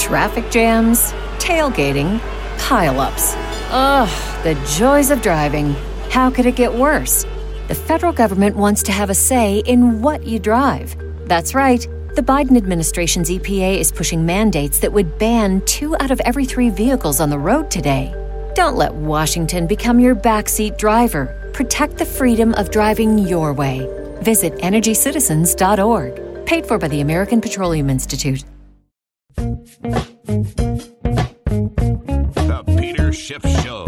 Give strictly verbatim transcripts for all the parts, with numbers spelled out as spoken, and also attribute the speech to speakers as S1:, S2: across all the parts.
S1: Traffic jams, tailgating, pile-ups. Ugh, the joys of driving. How could it get worse? The federal government wants to have a say in what you drive. That's right. The Biden administration's E P A is pushing mandates that would ban two out of every three vehicles on the road today. Don't let Washington become your backseat driver. Protect the freedom of driving your way. Visit energy citizens dot org. Paid for by the American Petroleum Institute.
S2: The Peter Schiff Show.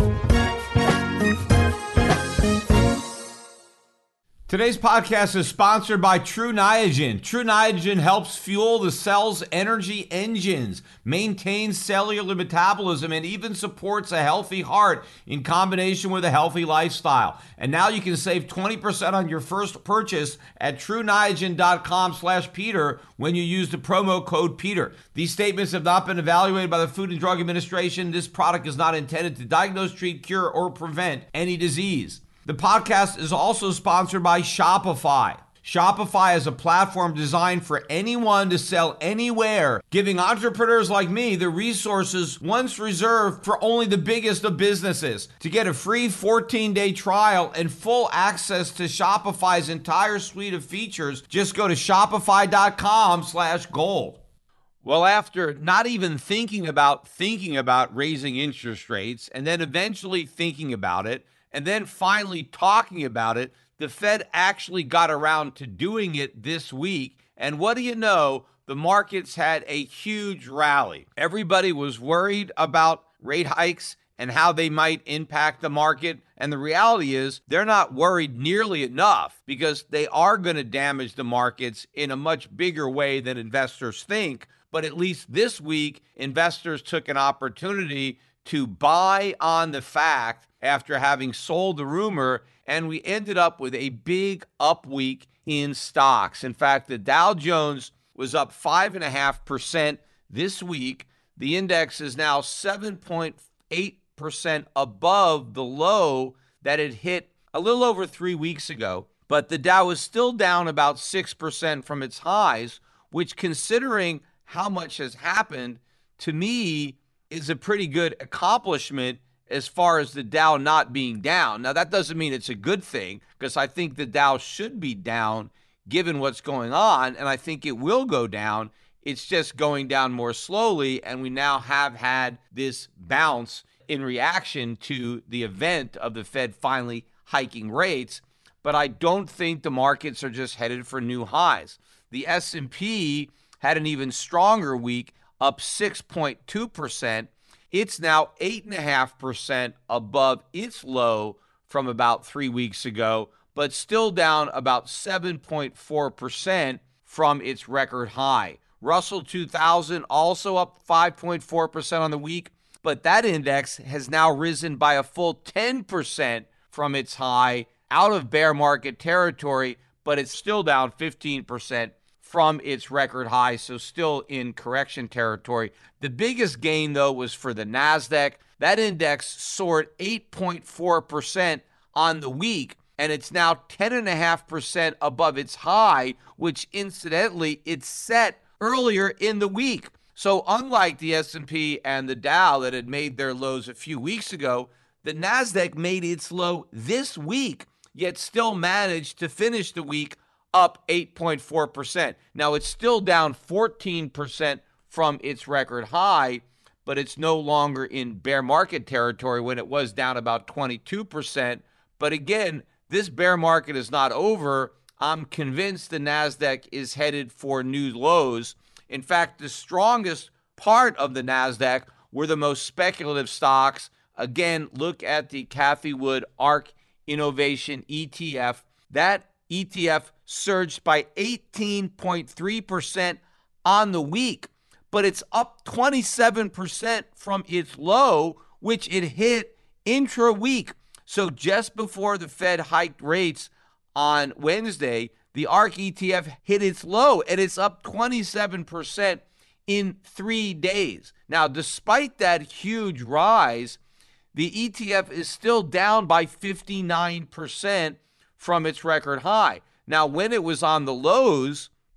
S3: Today's podcast is sponsored by True Niagen. True Niagen helps fuel the cell's energy engines, maintains cellular metabolism, and even supports a healthy heart in combination with a healthy lifestyle. And now you can save twenty percent on your first purchase at true niagen dot com slash Peter when you use the promo code Peter. These statements have not been evaluated by the Food and Drug Administration. This product is not intended to diagnose, treat, cure, or prevent any disease. The podcast is also sponsored by Shopify. Shopify is a platform designed for anyone to sell anywhere, giving entrepreneurs like me the resources once reserved for only the biggest of businesses. To get a free fourteen-day trial and full access to Shopify's entire suite of features, just go to shopify dot com slash gold. Well, after not even thinking about thinking about raising interest rates and then eventually thinking about it, and then finally talking about it, the Fed actually got around to doing it this week. And what do you know? The markets had a huge rally. Everybody was worried about rate hikes and how they might impact the market. And the reality is they're not worried nearly enough because they are going to damage the markets in a much bigger way than investors think. But at least this week, investors took an opportunity to buy on the fact after having sold the rumor, and we ended up with a big up week in stocks. In fact, the Dow Jones was up five point five percent this week. The index is now seven point eight percent above the low that it hit a little over three weeks ago. But the Dow is still down about six percent from its highs, which, considering how much has happened, to me is a pretty good accomplishment as far as the Dow not being down. Now, that doesn't mean it's a good thing, because I think the Dow should be down given what's going on, and I think it will go down. It's just going down more slowly, and we now have had this bounce in reaction to the event of the Fed finally hiking rates. But I don't think the markets are just headed for new highs. The S and P had an even stronger week, up six point two percent. It's now eight point five percent above its low from about three weeks ago, but still down about seven point four percent from its record high. Russell two thousand also up five point four percent on the week, but that index has now risen by a full ten percent from its high, out of bear market territory, but it's still down fifteen percent from its record high, so still in correction territory. The biggest gain, though, was for the NASDAQ. That index soared eight point four percent on the week, and it's now ten point five percent above its high, which incidentally, it's set earlier in the week. So unlike the S and P and the Dow that had made their lows a few weeks ago, the NASDAQ made its low this week, yet still managed to finish the week up eight point four percent. Now, it's still down fourteen percent from its record high, but it's no longer in bear market territory when it was down about twenty-two percent. But again, this bear market is not over. I'm convinced the NASDAQ is headed for new lows. In fact, the strongest part of the NASDAQ were the most speculative stocks. Again, look at the Cathie Wood ARK Innovation E T F. That E T F surged by eighteen point three percent on the week, but it's up twenty-seven percent from its low, which it hit intra-week. So just before the Fed hiked rates on Wednesday, the ARK E T F hit its low, and it's up twenty-seven percent in three days. Now, despite that huge rise, the E T F is still down by fifty-nine percent from its record high. Now, when it was on the lows,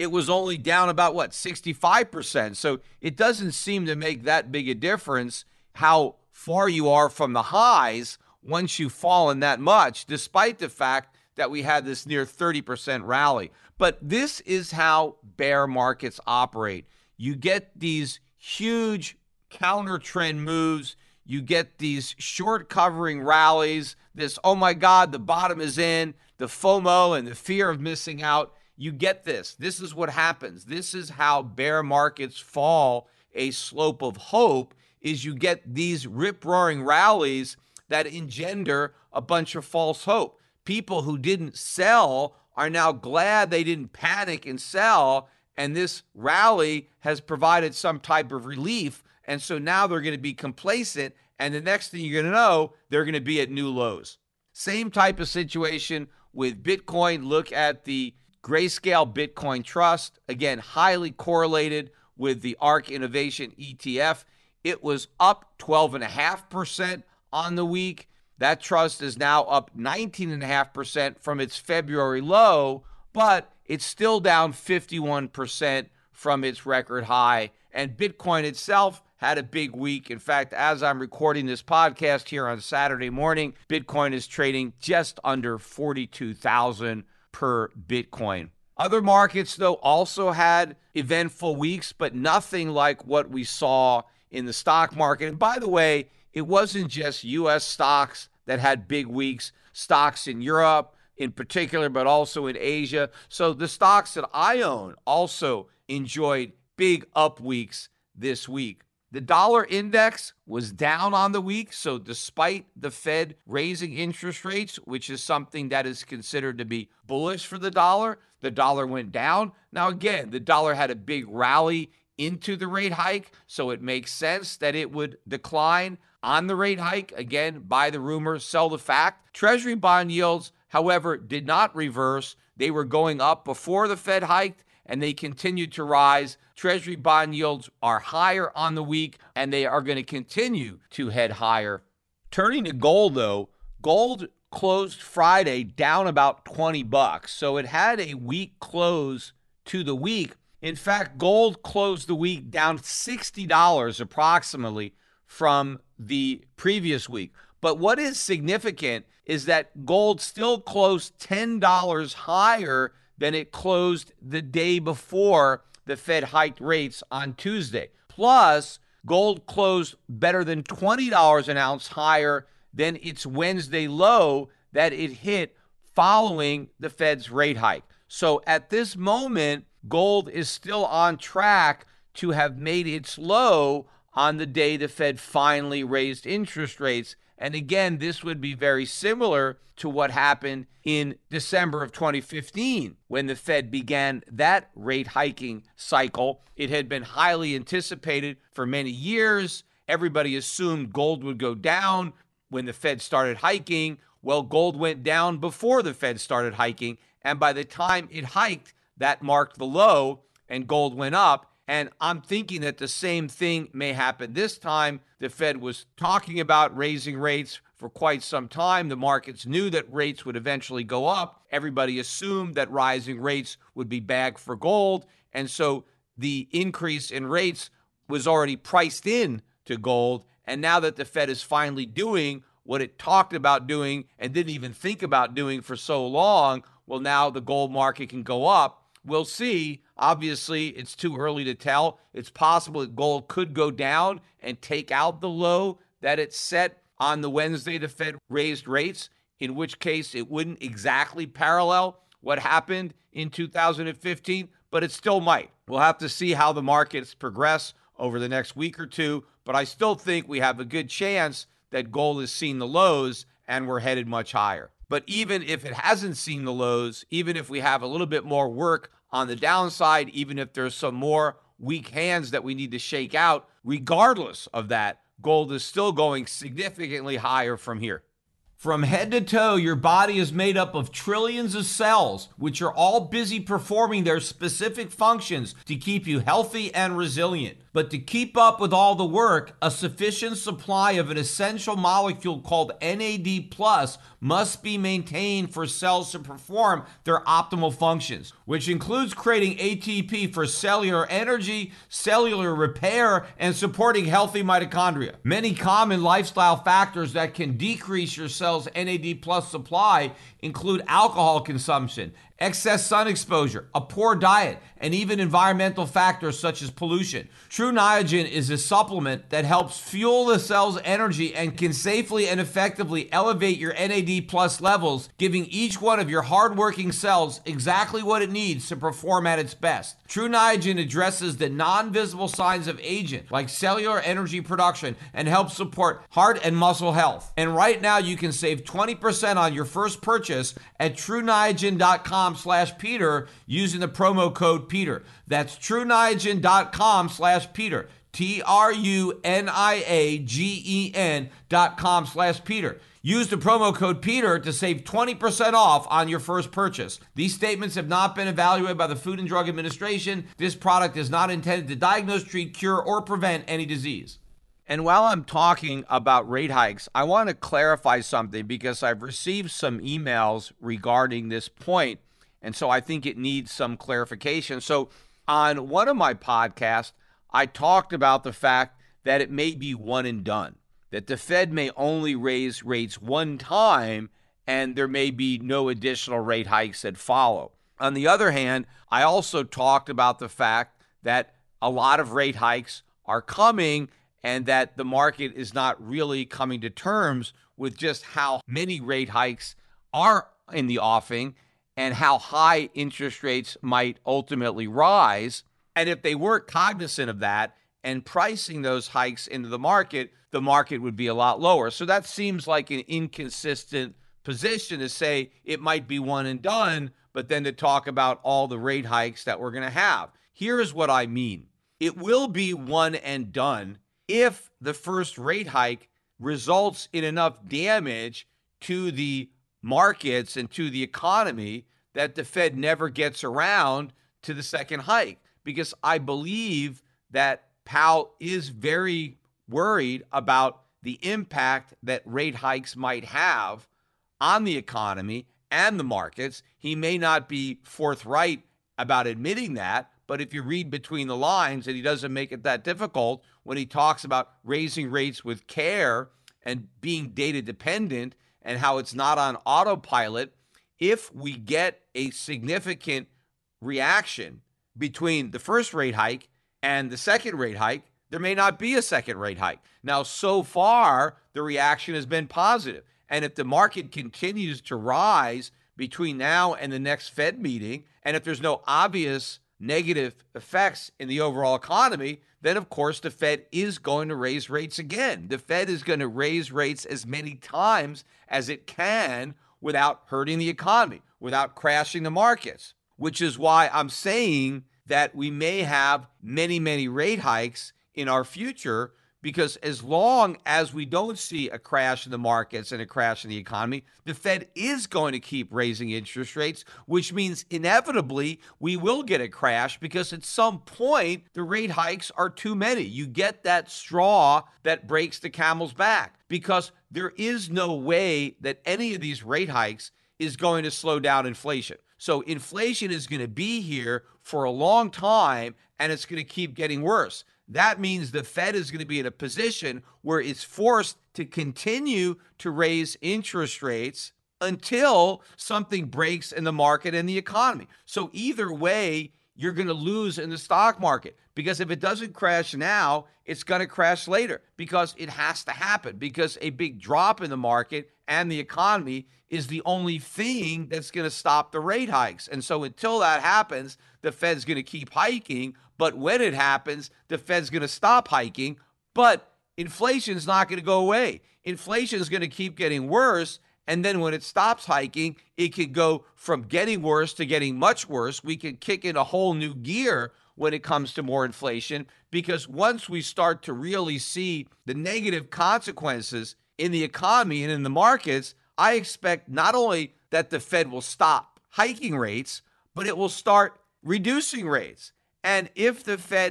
S3: it was only down about, what, sixty-five percent. So it doesn't seem to make that big a difference how far you are from the highs once you've fallen that much, despite the fact that we had this near thirty percent rally. But this is how bear markets operate. You get these huge counter trend moves. You get these short covering rallies, this, oh my God, the bottom is in, the FOMO and the fear of missing out. You get this. This is what happens. This is how bear markets fall a slope of hope, is you get these rip-roaring rallies that engender a bunch of false hope. People who didn't sell are now glad they didn't panic and sell, and this rally has provided some type of relief, and so now they're going to be complacent, and the next thing you're going to know, they're going to be at new lows. Same type of situation with Bitcoin. Look at the Grayscale Bitcoin Trust, again, highly correlated with the ARK Innovation E T F. It was up twelve point five percent on the week. That trust is now up nineteen point five percent from its February low, but it's still down fifty-one percent from its record high. And Bitcoin itself had a big week. In fact, as I'm recording this podcast here on Saturday morning, Bitcoin is trading just under forty-two thousand per Bitcoin. Other markets, though, also had eventful weeks, but nothing like what we saw in the stock market. And by the way, it wasn't just U S stocks that had big weeks, stocks in Europe in particular, but also in Asia. So the stocks that I own also enjoyed big up weeks this week. The dollar index was down on the week, so despite the Fed raising interest rates, which is something that is considered to be bullish for the dollar, the dollar went down. Now again, the dollar had a big rally into the rate hike, so it makes sense that it would decline on the rate hike. Again, buy the rumor, sell the fact. Treasury bond yields, however, did not reverse. They were going up before the Fed hiked, and they continued to rise. Treasury bond yields are higher on the week, and they are going to continue to head higher. Turning to gold, though, gold closed Friday down about twenty bucks. So it had a weak close to the week. In fact, gold closed the week down sixty dollars approximately from the previous week. But what is significant is that gold still closed ten dollars higher than it closed the day before the Fed hiked rates on Tuesday. Plus, gold closed better than twenty dollars an ounce higher than its Wednesday low that it hit following the Fed's rate hike. So at this moment, gold is still on track to have made its low on the day the Fed finally raised interest rates. And again, this would be very similar to what happened in December of twenty fifteen when the Fed began that rate hiking cycle. It had been highly anticipated for many years. Everybody assumed gold would go down when the Fed started hiking. Well, gold went down before the Fed started hiking. And by the time it hiked, that marked the low and gold went up. And I'm thinking that the same thing may happen this time. The Fed was talking about raising rates for quite some time. The markets knew that rates would eventually go up. Everybody assumed that rising rates would be bad for gold. And so the increase in rates was already priced in to gold. And now that the Fed is finally doing what it talked about doing and didn't even think about doing for so long, well, now the gold market can go up. We'll see. Obviously, it's too early to tell. It's possible that gold could go down and take out the low that it set on the Wednesday the Fed raised rates, in which case it wouldn't exactly parallel what happened in two thousand fifteen, but it still might. We'll have to see how the markets progress over the next week or two, but I still think we have a good chance that gold has seen the lows and we're headed much higher. But even if it hasn't seen the lows, even if we have a little bit more work on the downside, even if there's some more weak hands that we need to shake out, regardless of that, gold is still going significantly higher from here. From head to toe, your body is made up of trillions of cells, which are all busy performing their specific functions to keep you healthy and resilient. But to keep up with all the work, a sufficient supply of an essential molecule called N A D plus must be maintained for cells to perform their optimal functions, which includes creating A T P for cellular energy, cellular repair, and supporting healthy mitochondria. Many common lifestyle factors that can decrease your cell's N A D plus supply include alcohol consumption, excess sun exposure, a poor diet, and even environmental factors such as pollution. True Niagen is a supplement that helps fuel the cell's energy and can safely and effectively elevate your N A D plus levels, giving each one of your hardworking cells exactly what it needs to perform at its best. True Niagen addresses the non-visible signs of aging, like cellular energy production, and helps support heart and muscle health. And right now you can save twenty percent on your first purchase at true niagen dot com slash Peter using the promo code Peter. That's true niagen dot com slash Peter. T R U N I A G E N dot com slash Peter. Use the promo code Peter to save twenty percent off on your first purchase. These statements have not been evaluated by the Food and Drug Administration. This product is not intended to diagnose, treat, cure, or prevent any disease. And while I'm talking about rate hikes, I want to clarify something because I've received some emails regarding this point, and so I think it needs some clarification. So on one of my podcasts, I talked about the fact that it may be one and done, that the Fed may only raise rates one time and there may be no additional rate hikes that follow. On the other hand, I also talked about the fact that a lot of rate hikes are coming and that the market is not really coming to terms with just how many rate hikes are in the offing and how high interest rates might ultimately rise. And if they were cognizant of that and pricing those hikes into the market, the market would be a lot lower. So that seems like an inconsistent position to say it might be one and done, but then to talk about all the rate hikes that we're going to have. Here's what I mean. It will be one and done if the first rate hike results in enough damage to the markets and to the economy that the Fed never gets around to the second hike. Because I believe that Powell is very worried about the impact that rate hikes might have on the economy and the markets. He may not be forthright about admitting that, but if you read between the lines, and he doesn't make it that difficult when he talks about raising rates with care and being data dependent and how it's not on autopilot, if we get a significant reaction between the first rate hike and the second rate hike, there may not be a second rate hike. Now, so far, the reaction has been positive. And if the market continues to rise between now and the next Fed meeting, and if there's no obvious negative effects in the overall economy, then of course the Fed is going to raise rates again. The Fed is going to raise rates as many times as it can without hurting the economy, without crashing the markets, which is why I'm saying that we may have many, many rate hikes in our future, because as long as we don't see a crash in the markets and a crash in the economy, the Fed is going to keep raising interest rates, which means inevitably we will get a crash because at some point the rate hikes are too many. You get that straw that breaks the camel's back because there is no way that any of these rate hikes is going to slow down inflation. So inflation is going to be here for a long time and it's going to keep getting worse. That means the Fed is going to be in a position where it's forced to continue to raise interest rates until something breaks in the market and the economy. So either way, you're going to lose in the stock market because if it doesn't crash now, it's going to crash later because it has to happen because a big drop in the market and the economy is the only thing that's going to stop the rate hikes. And so until that happens, the Fed's going to keep hiking. But when it happens, the Fed's going to stop hiking. But inflation is not going to go away. Inflation is going to keep getting worse. And then when it stops hiking, it could go from getting worse to getting much worse. We can kick in a whole new gear when it comes to more inflation, because once we start to really see the negative consequences in the economy and in the markets, I expect not only that the Fed will stop hiking rates, but it will start reducing rates. And if the Fed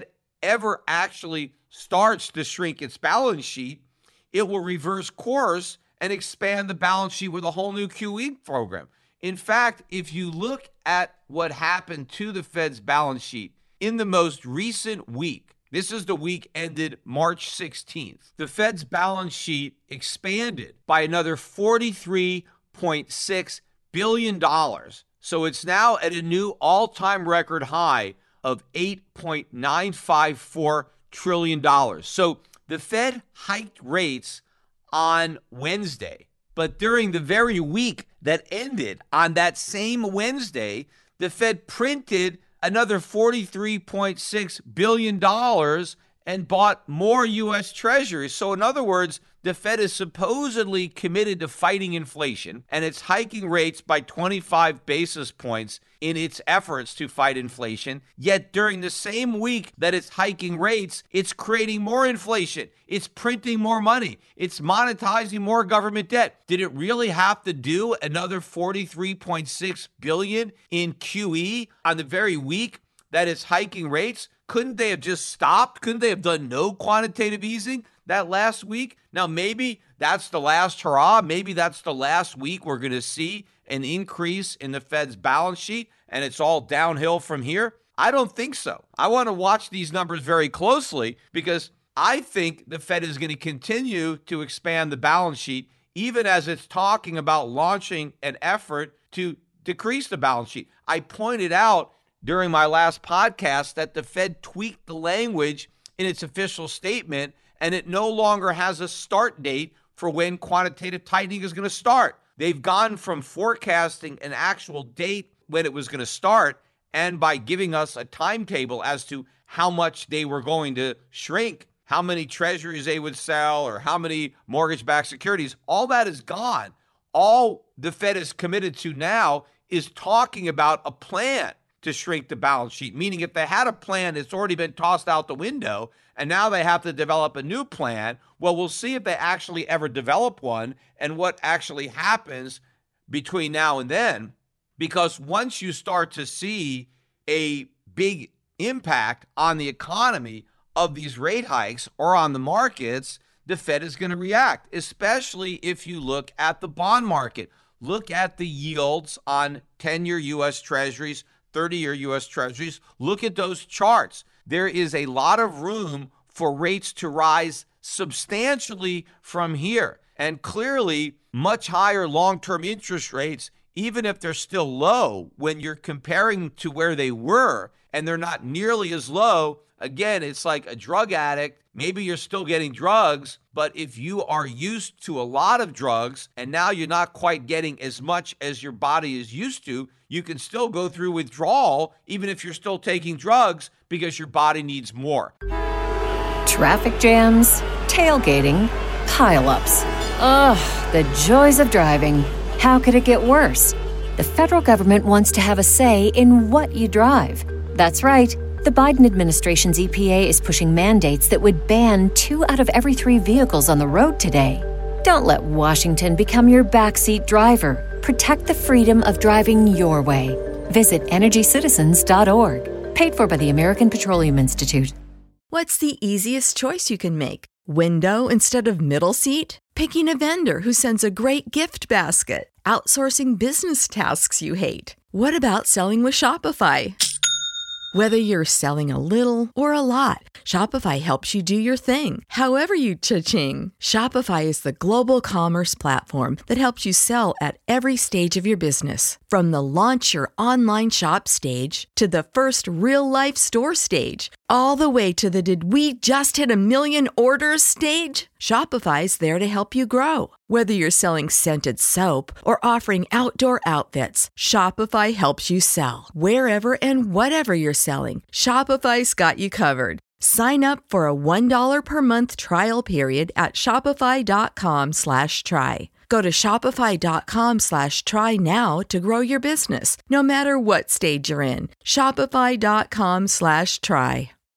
S3: ever actually starts to shrink its balance sheet, it will reverse course and expand the balance sheet with a whole new Q E program. In fact, if you look at what happened to the Fed's balance sheet in the most recent week, this is the week ended March sixteenth, the Fed's balance sheet expanded by another forty-three point six billion dollars. So it's now at a new all-time record high of eight point nine five four trillion dollars. So the Fed hiked rates on Wednesday, but during the very week that ended on that same Wednesday, the Fed printed another forty-three point six billion dollars and bought more U S Treasuries. So in other words, the Fed is supposedly committed to fighting inflation, and it's hiking rates by twenty-five basis points in its efforts to fight inflation. Yet during the same week that it's hiking rates, it's creating more inflation. It's printing more money. It's monetizing more government debt. Did it really have to do another forty-three point six billion dollars in Q E on the very week that it's hiking rates? Couldn't they have just stopped? Couldn't they have done no quantitative easing that last week? Now, maybe that's the last hurrah. Maybe that's the last week we're going to see an increase in the Fed's balance sheet and it's all downhill from here. I don't think so. I want to watch these numbers very closely because I think the Fed is going to continue to expand the balance sheet even as it's talking about launching an effort to decrease the balance sheet. I pointed out during my last podcast that the Fed tweaked the language in its official statement, and it no longer has a start date for when quantitative tightening is going to start. They've gone from forecasting an actual date when it was going to start, and by giving us a timetable as to how much they were going to shrink, how many treasuries they would sell, or how many mortgage-backed securities, all that is gone. All the Fed is committed to now is talking about a plan to shrink the balance sheet, meaning if they had a plan, it's already been tossed out the window, and now they have to develop a new plan. Well, we'll see if they actually ever develop one and what actually happens between now and then, because once you start to see a big impact on the economy of these rate hikes or on the markets, the Fed is going to react, especially if you look at the bond market. Look at the yields on ten-year U S Treasuries, thirty-year U S Treasuries. Look at those charts. There is a lot of room for rates to rise substantially from here. And clearly, much higher long-term interest rates, even if they're still low, when you're comparing to where they were, and they're not nearly as low. Again, it's like a drug addict. Maybe you're still getting drugs, but if you are used to a lot of drugs and now you're not quite getting as much as your body is used to, you can still go through withdrawal even if you're still taking drugs because your body needs more.
S1: Traffic jams, tailgating, pileups. Ugh, the joys of driving. How could it get worse? The federal government wants to have a say in what you drive. That's right. The Biden administration's E P A is pushing mandates that would ban two out of every three vehicles on the road today. Don't let Washington become your backseat driver. Protect the freedom of driving your way. Visit energy citizens dot org. Paid for by the American Petroleum Institute.
S2: What's the easiest choice you can make? Window instead of middle seat? Picking a vendor who sends a great gift basket? Outsourcing business tasks you hate? What about selling with Shopify? Whether you're selling a little or a lot, Shopify helps you do your thing, however you cha-ching. Shopify is the global commerce platform that helps you sell at every stage of your business. From the launch your online shop stage to the first real-life store stage, all the way to the did we just hit a million orders stage. Shopify's there to help you grow. Whether you're selling scented soap or offering outdoor outfits, Shopify helps you sell. Wherever and whatever you're selling, Shopify's got you covered. Sign up for a one dollar per month trial period at shopify.com slash try. Go to shopify.com slash try now to grow your business, no matter what stage you're in. Shopify.com slash try.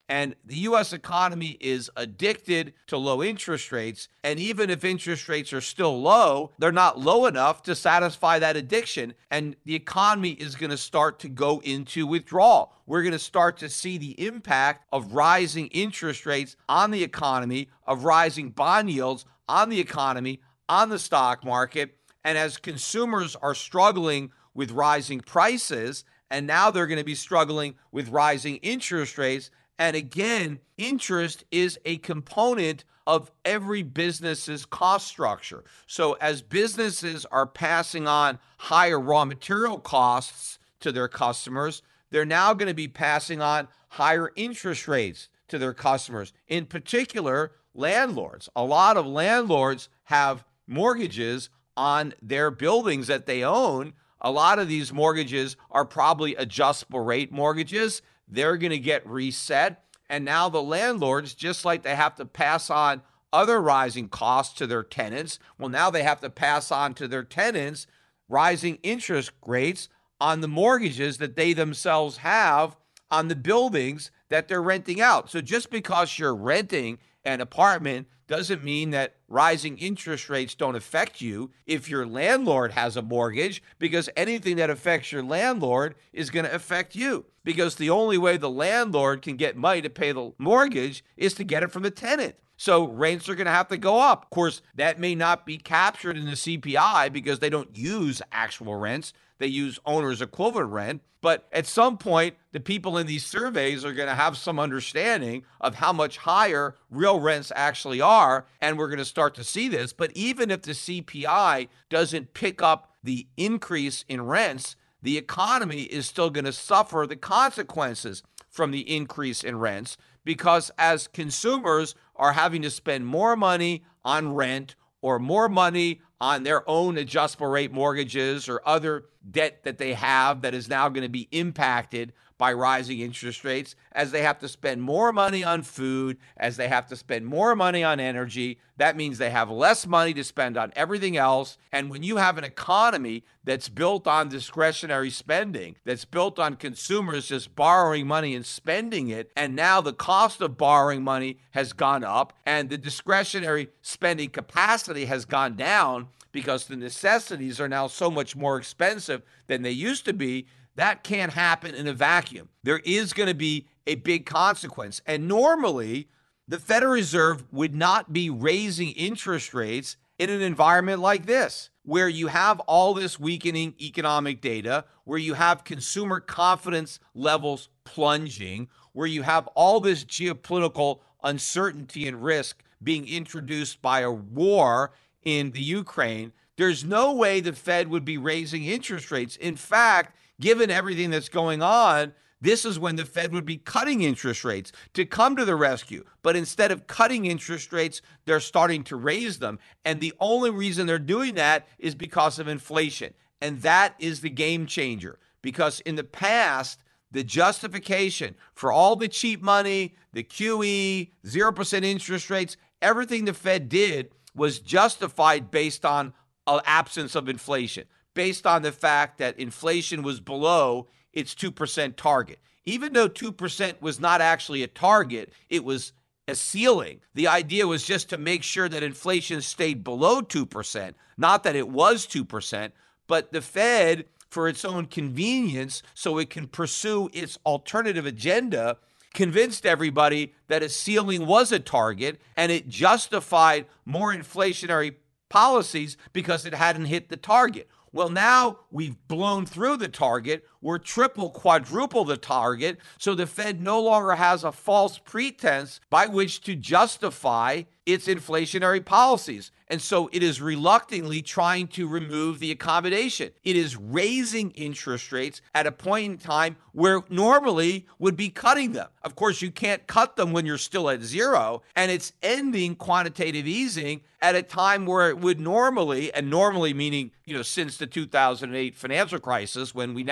S3: And the U S economy is addicted to low interest rates. And even if interest rates are still low, they're not low enough to satisfy that addiction. And the economy is going to start to go into withdrawal. We're going to start to see the impact of rising interest rates on the economy, of rising bond yields on the economy, on the stock market. And as consumers are struggling with rising prices, and now they're going to be struggling with rising interest rates. And again, interest is a component of every business's cost structure. So as businesses are passing on higher raw material costs to their customers, they're now going to be passing on higher interest rates to their customers. In particular, landlords. A lot of landlords have mortgages on their buildings that they own. A lot of these mortgages are probably adjustable rate mortgages. They're going to get reset. And now the landlords, just like they have to pass on other rising costs to their tenants, well, now they have to pass on to their tenants rising interest rates on the mortgages that they themselves have on the buildings that they're renting out. So just because you're renting an apartment doesn't mean that rising interest rates don't affect you if your landlord has a mortgage, because anything that affects your landlord is going to affect you, because the only way the landlord can get money to pay the mortgage is to get it from the tenant. So rents are going to have to go up. Of course, that may not be captured in the C P I because they don't use actual rents. They use owner's equivalent rent. But at some point, the people in these surveys are going to have some understanding of how much higher real rents actually are, and we're going to start to see this. But even if the C P I doesn't pick up the increase in rents, the economy is still going to suffer the consequences from the increase in rents, because as consumers are having to spend more money on rent or more money on their own adjustable rate mortgages or other debt that they have that is now going to be impacted by rising interest rates, as they have to spend more money on food, as they have to spend more money on energy, that means they have less money to spend on everything else. And when you have an economy that's built on discretionary spending, that's built on consumers just borrowing money and spending it, and now the cost of borrowing money has gone up and the discretionary spending capacity has gone down because the necessities are now so much more expensive than they used to be, that can't happen in a vacuum. There is going to be a big consequence. And normally, the Federal Reserve would not be raising interest rates in an environment like this, where you have all this weakening economic data, where you have consumer confidence levels plunging, where you have all this geopolitical uncertainty and risk being introduced by a war in the Ukraine. There's no way the Fed would be raising interest rates. In fact, given everything that's going on, this is when the Fed would be cutting interest rates to come to the rescue. But instead of cutting interest rates, they're starting to raise them. And the only reason they're doing that is because of inflation. And that is the game changer. Because in the past, the justification for all the cheap money, the Q E, zero percent interest rates, everything the Fed did was justified based on an absence of inflation, based on the fact that inflation was below its two percent target. Even though two percent was not actually a target, it was a ceiling. The idea was just to make sure that inflation stayed below two percent, not that it was two percent, but the Fed, for its own convenience, so it can pursue its alternative agenda, convinced everybody that a ceiling was a target, and it justified more inflationary policies because it hadn't hit the target. Well, now we've blown through the target. We're triple, quadruple the target. So the Fed no longer has a false pretense by which to justify its inflationary policies. And so it is reluctantly trying to remove the accommodation. It is raising interest rates at a point in time where normally would be cutting them. Of course, you can't cut them when you're still at zero. And it's ending quantitative easing at a time where it would normally, and normally meaning, you know, since the two thousand eight financial crisis, when we now have a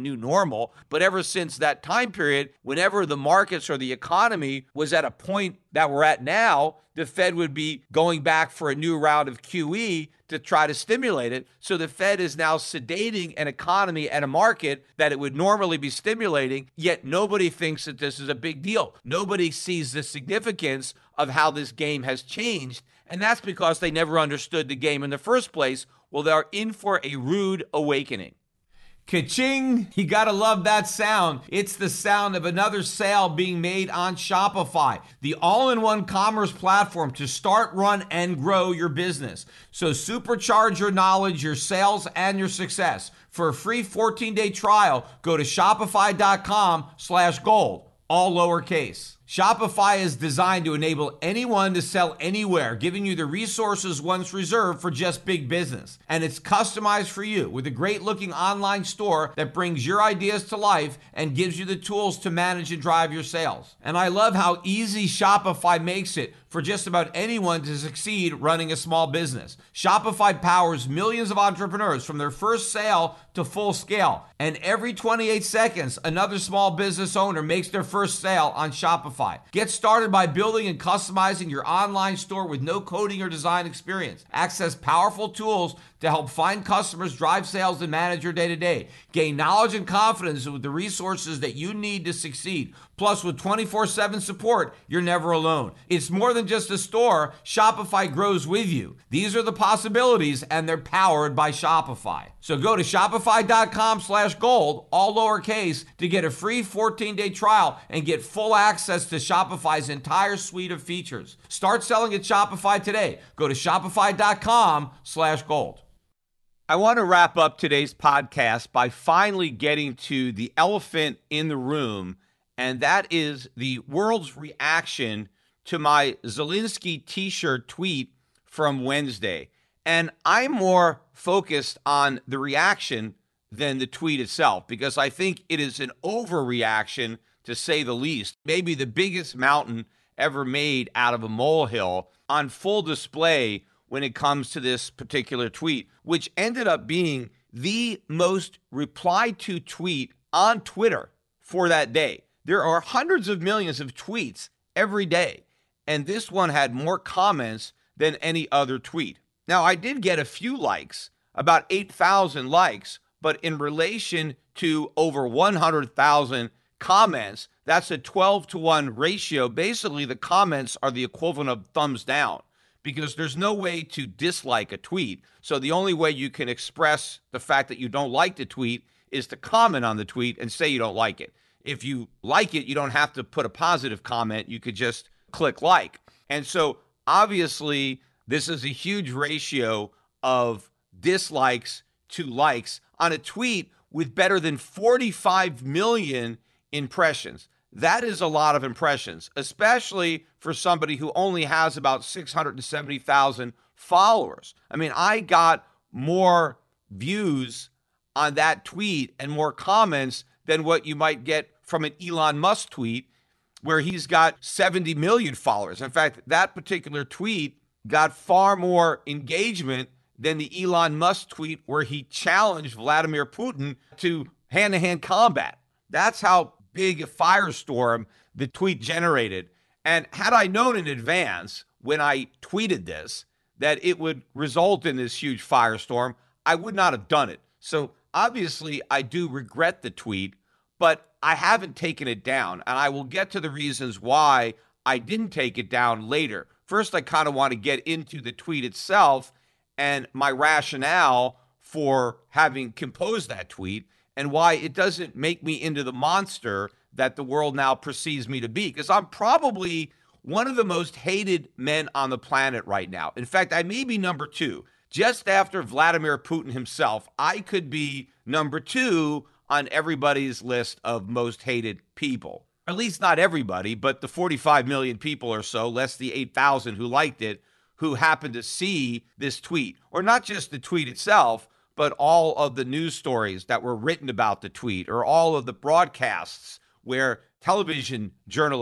S3: new normal. But ever since that time period, whenever the markets or the economy was at a point that we're at now, the Fed would be going back for a new round of Q E to try to stimulate it. So the Fed is now sedating an economy and a market that it would normally be stimulating, yet nobody thinks that this is a big deal. Nobody sees the significance of how this game has changed, and that's because they never understood the game in the first place. Well, they're in for a rude awakening. Ka-ching! You gotta love that sound. It's the sound of another sale being made on Shopify, the all-in-one commerce platform to start, run, and grow your business. So supercharge your knowledge, your sales, and your success. For a free fourteen-day trial, go to shopify.com slash gold, all lowercase. Shopify is designed to enable anyone to sell anywhere, giving you the resources once reserved for just big business. And it's customized for you with a great-looking online store that brings your ideas to life and gives you the tools to manage and drive your sales. And I love how easy Shopify makes it for just about anyone to succeed running a small business. Shopify powers millions of entrepreneurs from their first sale to full scale. And every twenty-eight seconds, another small business owner makes their first sale on Shopify. Get started by building and customizing your online store with no coding or design experience. Access powerful tools to help find customers, drive sales, and manage your day-to-day. Gain knowledge and confidence with the resources that you need to succeed. Plus, with twenty-four seven support, you're never alone. It's more than just a store. Shopify grows with you. These are the possibilities, and they're powered by Shopify. So go to shopify.com slash gold, all lowercase, to get a free fourteen-day trial and get full access to Shopify's entire suite of features. Start selling at Shopify today. Go to shopify.com slash gold. I want to wrap up today's podcast by finally getting to the elephant in the room, and that is the world's reaction to my Zelensky t-shirt tweet from Wednesday. And I'm more focused on the reaction than the tweet itself, because I think it is an overreaction, to say the least. Maybe the biggest mountain ever made out of a molehill on full display when it comes to this particular tweet, which ended up being the most replied to tweet on Twitter for that day. There are hundreds of millions of tweets every day, and this one had more comments than any other tweet. Now, I did get a few likes, about eight thousand likes, but in relation to over one hundred thousand comments, that's a twelve to one ratio. Basically, the comments are the equivalent of thumbs down, because there's no way to dislike a tweet. So the only way you can express the fact that you don't like the tweet is to comment on the tweet and say you don't like it. If you like it, you don't have to put a positive comment. You could just click like. And so obviously, this is a huge ratio of dislikes to likes on a tweet with better than forty-five million impressions. That is a lot of impressions, especially for somebody who only has about six hundred seventy thousand followers. I mean, I got more views on that tweet and more comments than what you might get from an Elon Musk tweet, where he's got seventy million followers. In fact, that particular tweet got far more engagement than the Elon Musk tweet where he challenged Vladimir Putin to hand-to-hand combat. That's how big a firestorm the tweet generated. And had I known in advance when I tweeted this that it would result in this huge firestorm, I would not have done it. So obviously I do regret the tweet, but I haven't taken it down. And I will get to the reasons why I didn't take it down later. First, I kind of want to get into the tweet itself and my rationale for having composed that tweet and why it doesn't make me into the monster that the world now perceives me to be. Because I'm probably one of the most hated men on the planet right now. In fact, I may be number two. Just after Vladimir Putin himself, I could be number two on everybody's list of most hated people. At least not everybody, but the forty-five million people or so, less the eight thousand who liked it, who happened to see this tweet. Or not just the tweet itself, but all of the news stories that were written about the tweet, or all of the broadcasts where television journalists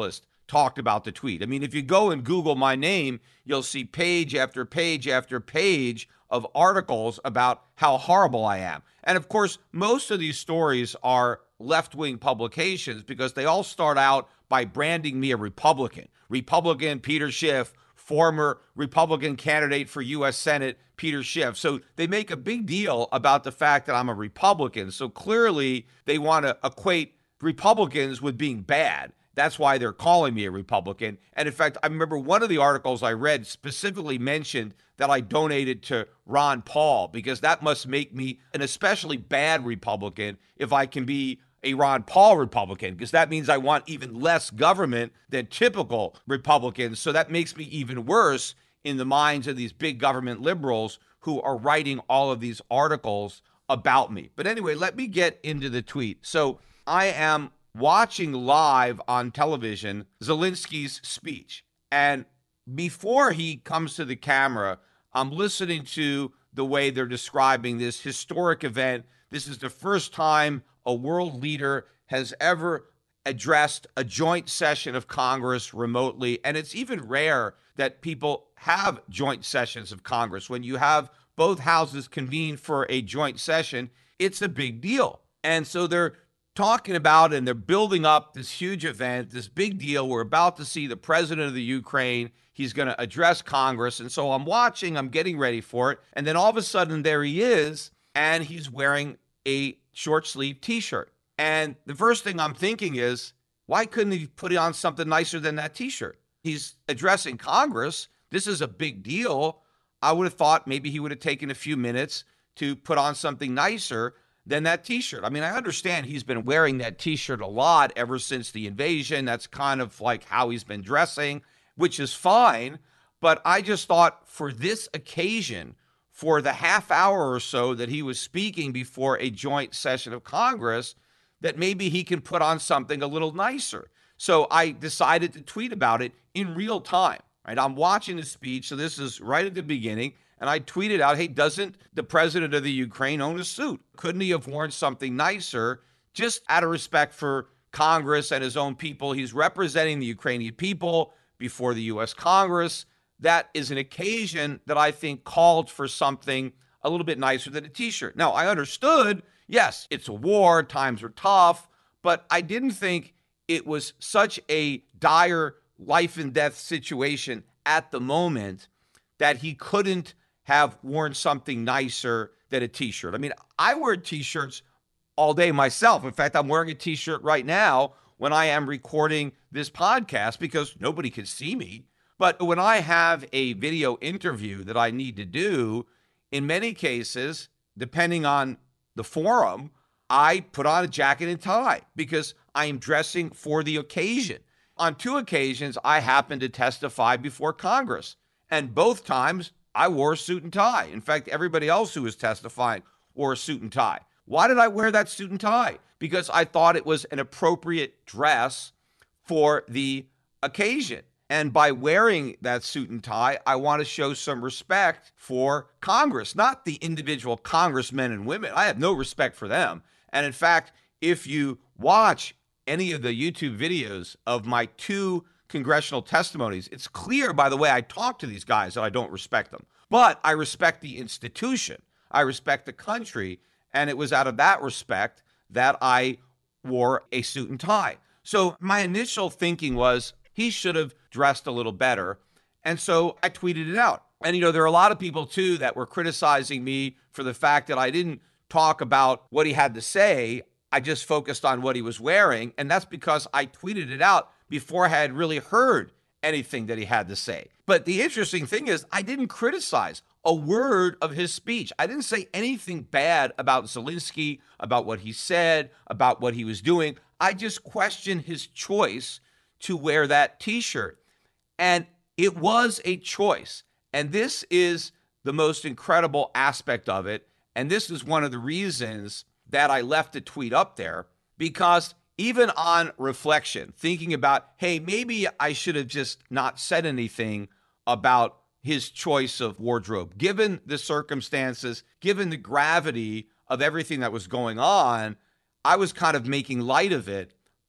S3: talked about the tweet. I mean, if you go and Google my name, you'll see page after page after page of articles about how horrible I am. And of course, most of these stories are left-wing publications because they all start out by branding me a Republican. Republican Peter Schiff, former Republican candidate for U S Senate Peter Schiff. So they make a big deal about the fact that I'm a Republican. So clearly they want to equate Republicans with being bad. That's why they're calling me a Republican. And in fact, I remember one of the articles I read specifically mentioned that I donated to Ron Paul, because that must make me an especially bad Republican if I can be a Ron Paul Republican, because that means I want even less government than typical Republicans. So that makes me even worse in the minds of these big government liberals who are writing all of these articles about me. But anyway, let me get into the tweet. So I am watching live on television Zelensky's speech. And before he comes to the camera, I'm listening to the way they're describing this historic event. This is the first time a world leader has ever addressed a joint session of Congress remotely. And it's even rare that people have joint sessions of Congress. When you have both houses convene for a joint session, it's a big deal. And so they're talking about and they're building up this huge event, this big deal. We're about to see the president of the Ukraine. He's going to address Congress. And so I'm watching, I'm getting ready for it. And then all of a sudden there he is, and he's wearing a short sleeve t-shirt. And the first thing I'm thinking is, why couldn't he put on something nicer than that t-shirt? He's addressing Congress. This is a big deal. I would have thought maybe he would have taken a few minutes to put on something nicer than that t-shirt. I mean, I understand he's been wearing that t-shirt a lot ever since the invasion. That's kind of like how he's been dressing, which is fine. But I just thought for this occasion, for the half hour or so that he was speaking before a joint session of Congress, that maybe he can put on something a little nicer. So I decided to tweet about it in real time, right? I'm watching the speech. So this is right at the beginning. And I tweeted out, hey, doesn't the president of the Ukraine own a suit? Couldn't he have worn something nicer, just out of respect for Congress and his own people? He's representing the Ukrainian people before the U S Congress. That is an occasion that I think called for something a little bit nicer than a t-shirt. Now, I understood, yes, it's a war, times are tough, but I didn't think it was such a dire life and death situation at the moment that he couldn't have worn something nicer than a t-shirt. I mean, I wear t-shirts all day myself. In fact, I'm wearing a t-shirt right now when I am recording this podcast because nobody can see me. But when I have a video interview that I need to do, in many cases, depending on the forum, I put on a jacket and tie because I am dressing for the occasion. On two occasions, I happened to testify before Congress, and both times I wore a suit and tie. In fact, everybody else who was testifying wore a suit and tie. Why did I wear that suit and tie? Because I thought it was an appropriate dress for the occasion. And by wearing that suit and tie, I want to show some respect for Congress, not the individual congressmen and women. I have no respect for them. And in fact, if you watch any of the YouTube videos of my two congressional testimonies, it's clear by the way I talk to these guys that I don't respect them. But I respect the institution. I respect the country. And it was out of that respect that I wore a suit and tie. So my initial thinking was, he should have dressed a little better. And so I tweeted it out. And, you know, there are a lot of people, too, that were criticizing me for the fact that I didn't talk about what he had to say. I just focused on what he was wearing. And that's because I tweeted it out before I had really heard anything that he had to say. But the interesting thing is, I didn't criticize a word of his speech. I didn't say anything bad about Zelensky, about what he said, about what he was doing. I just questioned his choice to wear that t-shirt. And it was a choice. And this is the most incredible aspect of it. And this is one of the reasons that I left the tweet up there, because even on reflection, thinking about, hey, maybe I should have just not said anything about his choice of wardrobe, given the circumstances, given the gravity of everything that was going on. I was kind of making light of it.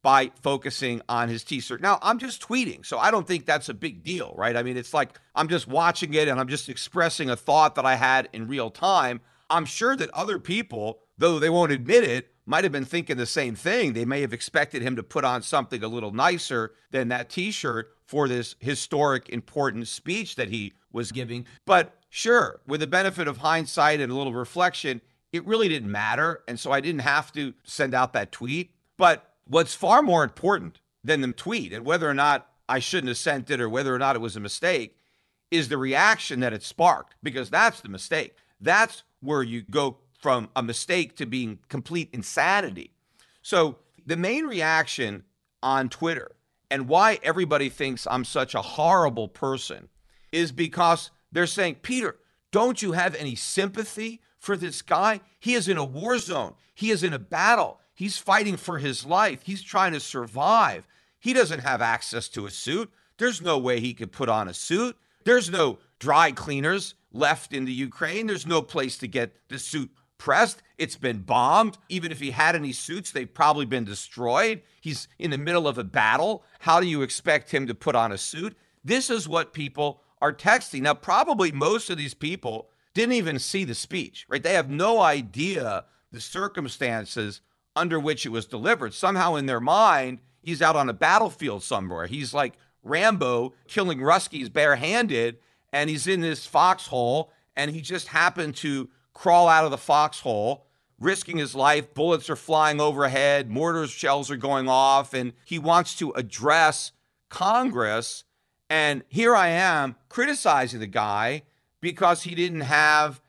S3: by focusing on his t-shirt. Now, I'm just tweeting, so I don't think that's a big deal, right? I mean, it's like I'm just watching it and I'm just expressing a thought that I had in real time. I'm sure that other people, though they won't admit it, might have been thinking the same thing. They may have expected him to put on something a little nicer than that t-shirt for this historic, important speech that he was giving. But sure, with the benefit of hindsight and a little reflection, it really didn't matter. And so I didn't have to send out that tweet. But what's far more important than the tweet and whether or not I shouldn't have sent it or whether or not it was a mistake is the reaction that it sparked, because that's the mistake. That's where you go from a mistake to being complete insanity. So the main reaction on Twitter and why everybody thinks I'm such a horrible person is because they're saying, Peter, don't you have any sympathy for this guy? He is in a war zone. He is in a battle. He's fighting for his life. He's trying to survive. He doesn't have access to a suit. There's no way he could put on a suit. There's no dry cleaners left in the Ukraine. There's no place to get the suit pressed. It's been bombed. Even if he had any suits, they've probably been destroyed. He's in the middle of a battle. How do you expect him to put on a suit? This is what people are texting. Now, probably most of these people didn't even see the speech, right? They have no idea the circumstances under which it was delivered. Somehow in their mind, he's out on a battlefield somewhere. He's like Rambo killing Ruskies barehanded, and he's in this foxhole, and he just happened to crawl out of the foxhole, risking his life. Bullets are flying overhead, mortar shells are going off, and he wants to address Congress. And here I am criticizing the guy because he didn't have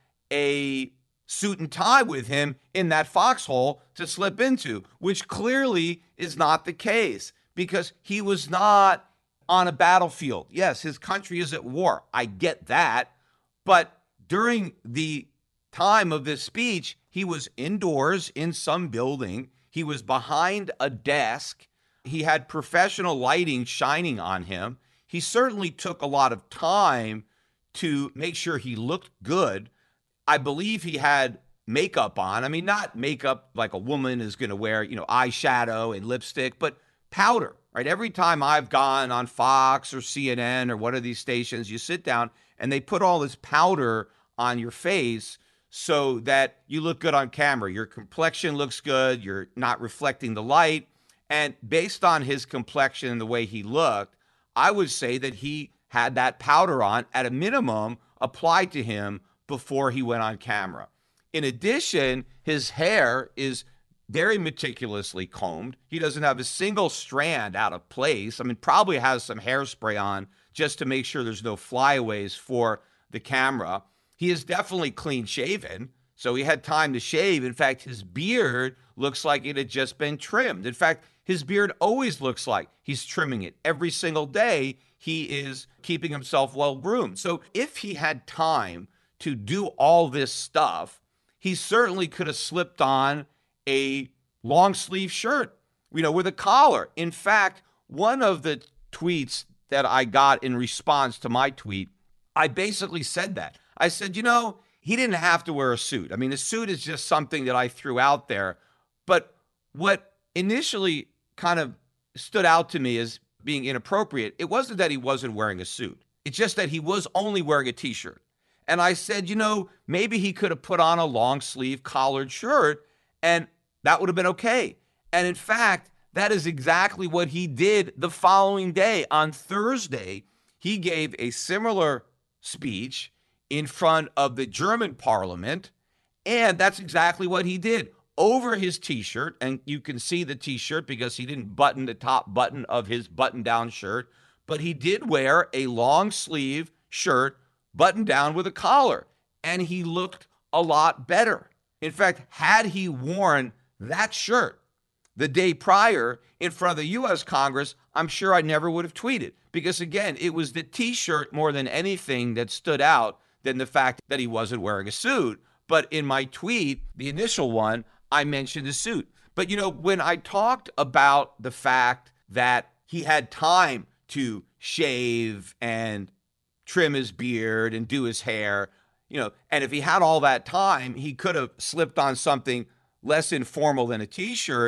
S3: a suit and tie with him in that foxhole to slip into, which clearly is not the case because he was not on a battlefield. Yes, his country is at war. I get that. But during the time of this speech, he was indoors in some building. He was behind a desk. He had professional lighting shining on him. He certainly took a lot of time to make sure he looked good. I believe he had makeup on. I mean, not makeup like a woman is going to wear, you know, eyeshadow and lipstick, but powder, right? Every time I've gone on Fox or C N N or one of these stations, you sit down and they put all this powder on your face so that you look good on camera. Your complexion looks good. You're not reflecting the light. And based on his complexion and the way he looked, I would say that he had that powder on at a minimum applied to him before he went on camera. In addition, his hair is very meticulously combed. He doesn't have a single strand out of place. I mean, probably has some hairspray on just to make sure there's no flyaways for the camera. He is definitely clean shaven, so he had time to shave. In fact, his beard looks like it had just been trimmed. In fact, his beard always looks like he's trimming it. Every single day, he is keeping himself well groomed. So if he had time to do all this stuff, he certainly could have slipped on a long sleeve shirt, you know, with a collar. In fact, one of the tweets that I got in response to my tweet, I basically said that. I said, you know, he didn't have to wear a suit. I mean, a suit is just something that I threw out there. But what initially kind of stood out to me as being inappropriate, it wasn't that he wasn't wearing a suit. It's just that he was only wearing a t-shirt. And I said, you know, maybe he could have put on a long sleeve collared shirt and that would have been okay. And in fact, that is exactly what he did the following day. On Thursday, he gave a similar speech in front of the German parliament. And that's exactly what he did. Over his t-shirt, and you can see the t-shirt because he didn't button the top button of his button-down shirt, but he did wear a long sleeve shirt buttoned down with a collar, and he looked a lot better. In fact, had he worn that shirt the day prior in front of the U S Congress, I'm sure I never would have tweeted because, again, it was the t-shirt more than anything that stood out than the fact that he wasn't wearing a suit. But in my tweet, the initial one, I mentioned the suit. But, you know, when I talked about the fact that he had time to shave and trim his beard and do his hair, you know, and if he had all that time, he could have slipped on something less informal than a t-shirt.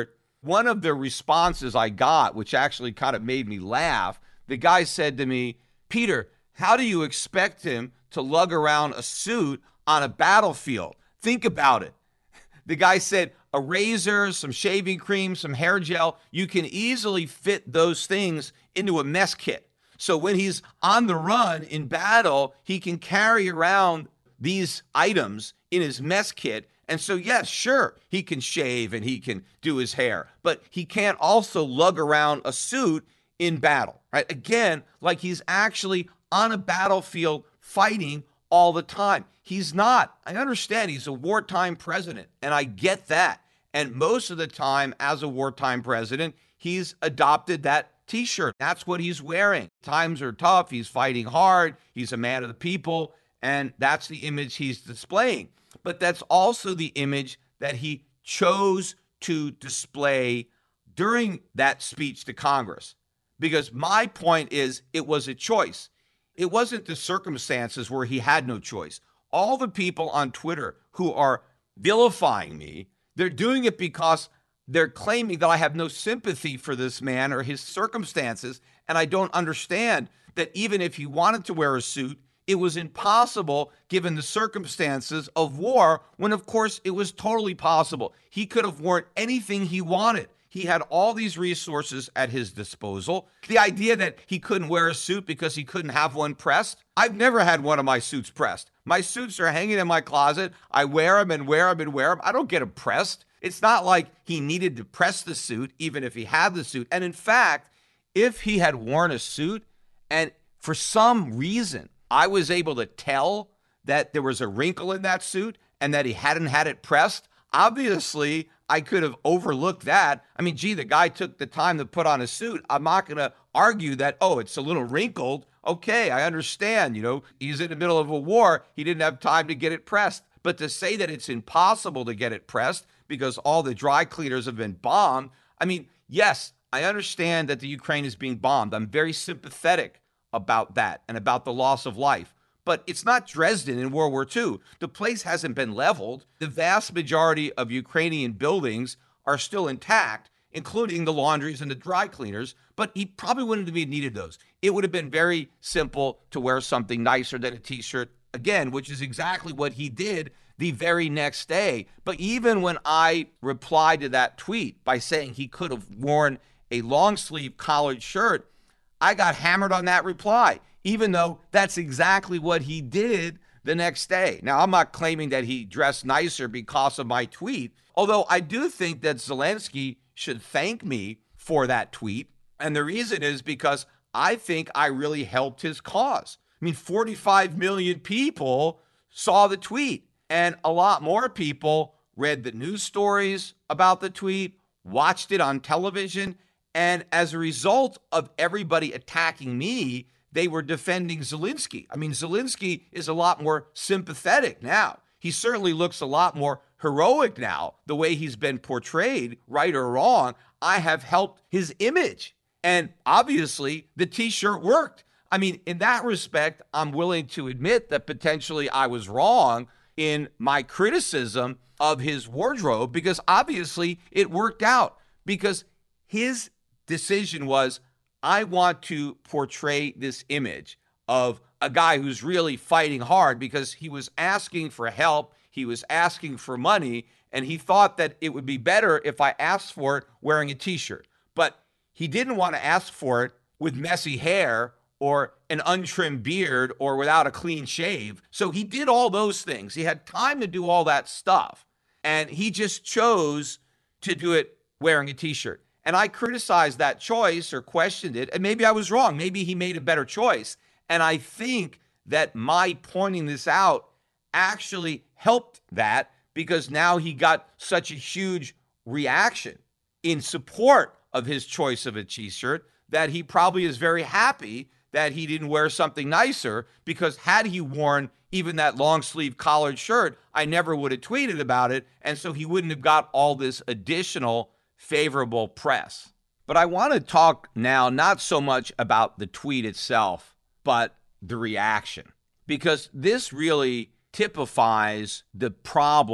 S3: one of the responses I got, which actually kind of made me laugh, the guy said to me, Peter, how do you expect him to lug around a suit on a battlefield? Think about it. The guy said, a razor, some shaving cream, some hair gel, you can easily fit those things into a mess kit. So when he's on the run in battle, he can carry around these items in his mess kit. And so, yes, sure, he can shave and he can do his hair, but he can't also lug around a suit in battle, right? Again, like he's actually on a battlefield fighting all the time. He's not. I understand he's a wartime president, and I get that. And most of the time, as a wartime president, he's adopted that T-shirt. That's what he's wearing. Times are tough. He's fighting hard. He's a man of the people, and that's the image he's displaying. But that's also the image that he chose to display during that speech to Congress. Because my point is, it was a choice. It wasn't the circumstances where he had no choice. All the people on Twitter who are vilifying me, they're doing it because they're claiming that I have no sympathy for this man or his circumstances, and I don't understand that even if he wanted to wear a suit, it was impossible given the circumstances of war, when of course it was totally possible. He could have worn anything he wanted. He had all these resources at his disposal. The idea that he couldn't wear a suit because he couldn't have one pressed, I've never had one of my suits pressed. My suits are hanging in my closet. I wear them and wear them and wear them. I don't get them pressed. It's not like he needed to press the suit, even if he had the suit. And in fact, if he had worn a suit and for some reason I was able to tell that there was a wrinkle in that suit and that he hadn't had it pressed, obviously I could have overlooked that. I mean, gee, the guy took the time to put on a suit. I'm not going to argue that, oh, it's a little wrinkled. Okay, I understand. You know, he's in the middle of a war. He didn't have time to get it pressed. But to say that it's impossible to get it pressed because all the dry cleaners have been bombed, I mean, yes, I understand that the Ukraine is being bombed. I'm very sympathetic about that and about the loss of life. But it's not Dresden in World War Two. The place hasn't been leveled. The vast majority of Ukrainian buildings are still intact, including the laundries and the dry cleaners. But he probably wouldn't have needed those. It would have been very simple to wear something nicer than a T-shirt, again, which is exactly what he did the very next day. But even when I replied to that tweet by saying he could have worn a long sleeve collared shirt, I got hammered on that reply, even though that's exactly what he did the next day. Now, I'm not claiming that he dressed nicer because of my tweet, although I do think that Zelensky should thank me for that tweet. And the reason is because I think I really helped his cause. I mean, forty-five million people saw the tweet, and a lot more people read the news stories about the tweet, watched it on television, and as a result of everybody attacking me, they were defending Zelensky. I mean, Zelensky is a lot more sympathetic now. He certainly looks a lot more heroic now, the way he's been portrayed, right or wrong. I have helped his image. And obviously, the T-shirt worked. I mean, in that respect, I'm willing to admit that potentially I was wrong in my criticism of his wardrobe, because obviously it worked out. Because his decision was, I want to portray this image of a guy who's really fighting hard, because he was asking for help, he was asking for money, and he thought that it would be better if I asked for it wearing a T-shirt. But he didn't want to ask for it with messy hair or an untrimmed beard or without a clean shave. So he did all those things. He had time to do all that stuff, and he just chose to do it wearing a T-shirt. And I criticized that choice or questioned it, and maybe I was wrong. Maybe he made a better choice. And I think that my pointing this out actually helped that, because now he got such a huge reaction in support of his choice of a T-shirt that he probably is very happy that he didn't wear something nicer, because had he worn even that long sleeve collared shirt, I never would have tweeted about it. And so he wouldn't have got all this additional favorable press. But I want to talk now not so much about the tweet itself, but the reaction, because this really typifies the problem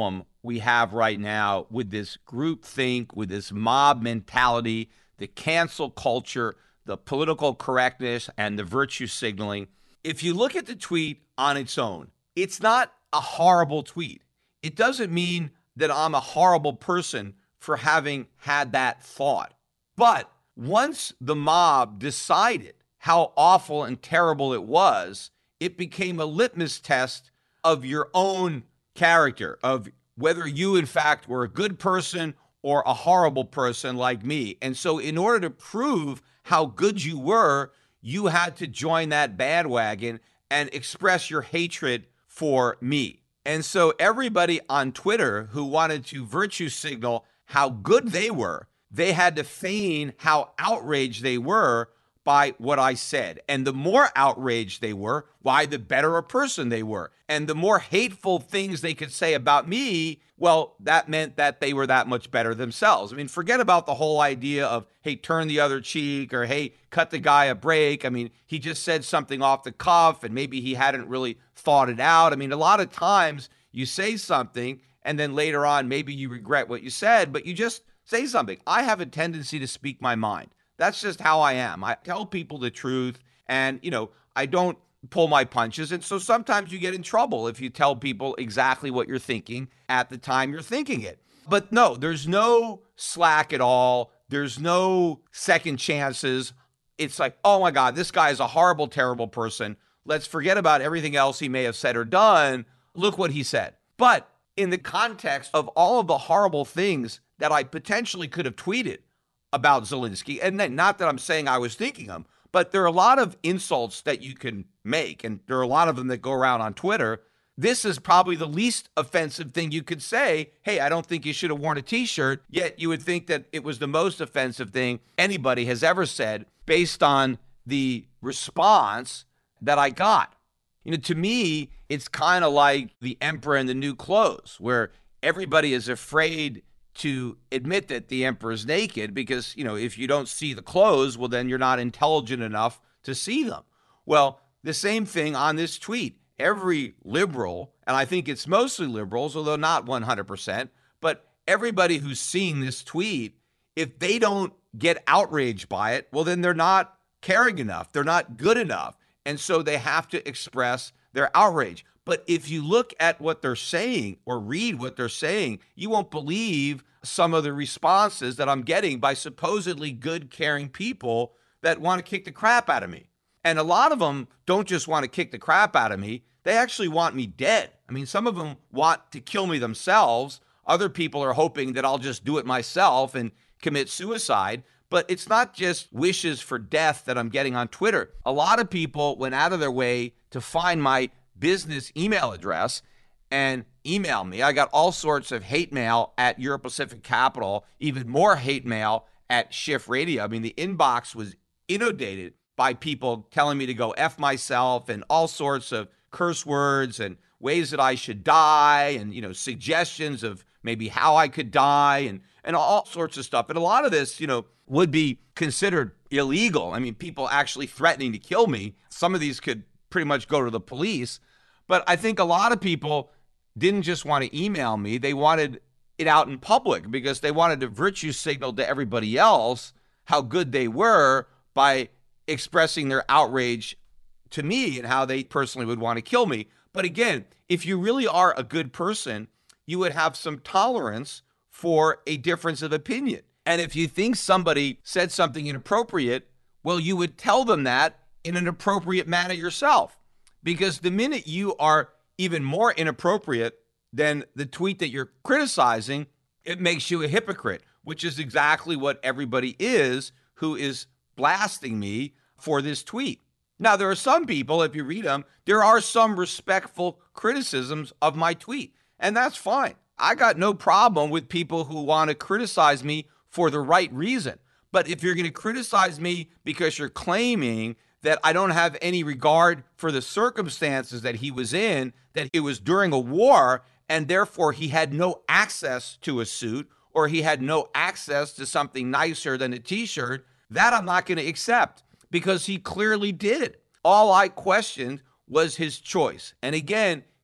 S3: we have right now with this groupthink, with this mob mentality, the cancel culture, the political correctness, and the virtue signaling. If you look at the tweet on its own, it's not a horrible tweet. It doesn't mean that I'm a horrible person for having had that thought. But once the mob decided how awful and terrible it was, it became a litmus test of your own character, of whether you, in fact, were a good person or a horrible person like me. And so in order to prove how good you were, you had to join that bandwagon and express your hatred for me. And so everybody on Twitter who wanted to virtue signal how good they were, they had to feign how outraged they were by what I said. And the more outraged they were, why, the better a person they were. And the more hateful things they could say about me, well, that meant that they were that much better themselves. I mean, forget about the whole idea of, hey, turn the other cheek, or hey, cut the guy a break. I mean, he just said something off the cuff and maybe he hadn't really thought it out. I mean, a lot of times you say something and then later on, maybe you regret what you said, but you just say something. I have a tendency to speak my mind. That's just how I am. I tell people the truth, and, you know, I don't pull my punches. And so sometimes you get in trouble if you tell people exactly what you're thinking at the time you're thinking it. But no, there's no slack at all. There's no second chances. It's like, oh my God, this guy is a horrible, terrible person. Let's forget about everything else he may have said or done. Look what he said. But in the context of all of the horrible things that I potentially could have tweeted about Zelensky, and then not that I'm saying I was thinking them, but there are a lot of insults that you can make, and there are a lot of them that go around on Twitter. This is probably the least offensive thing you could say. Hey, I don't think you should have worn a t-shirt, yet you would think that it was the most offensive thing anybody has ever said based on the response that I got. You know, to me, it's kind of like the emperor in the new clothes, where everybody is afraid to admit that the emperor is naked because, you know, if you don't see the clothes, well, then you're not intelligent enough to see them. Well, the same thing on this tweet. Every liberal, and I think it's mostly liberals, although not one hundred percent, but everybody who's seeing this tweet, if they don't get outraged by it, well, then they're not caring enough. They're not good enough. And so they have to express their outrage. But if you look at what they're saying or read what they're saying, you won't believe some of the responses that I'm getting by supposedly good, caring people that want to kick the crap out of me. And a lot of them don't just want to kick the crap out of me. They actually want me dead. I mean, some of them want to kill me themselves. Other people are hoping that I'll just do it myself and commit suicide. But it's not just wishes for death that I'm getting on Twitter. A lot of people went out of their way to find my business email address and email me. I got all sorts of hate mail at Europe Pacific Capital, even more hate mail at Schiff Radio. I mean, the inbox was inundated by people telling me to go F myself and all sorts of curse words and ways that I should die and, you know, suggestions of maybe how I could die and, and all sorts of stuff. And a lot of this, you know, would be considered illegal. I mean, people actually threatening to kill me. Some of these could pretty much go to the police. But I think a lot of people didn't just want to email me. They wanted it out in public because they wanted to virtue signal to everybody else how good they were by expressing their outrage to me and how they personally would want to kill me. But again, if you really are a good person, you would have some tolerance for a difference of opinion. And if you think somebody said something inappropriate, well, you would tell them that in an appropriate manner yourself. Because the minute you are even more inappropriate than the tweet that you're criticizing, it makes you a hypocrite, which is exactly what everybody is who is blasting me for this tweet. Now, there are some people, if you read them, there are some respectful criticisms of my tweet, and that's fine. I got no problem with people who want to criticize me for the right reason. But if you're going to criticize me because you're claiming that I don't have any regard for the circumstances that he was in, that it was during a war, and therefore he had no access to a suit, or he had no access to something nicer than a t-shirt, that I'm not going to accept, because he clearly did. All I questioned was his choice. And again,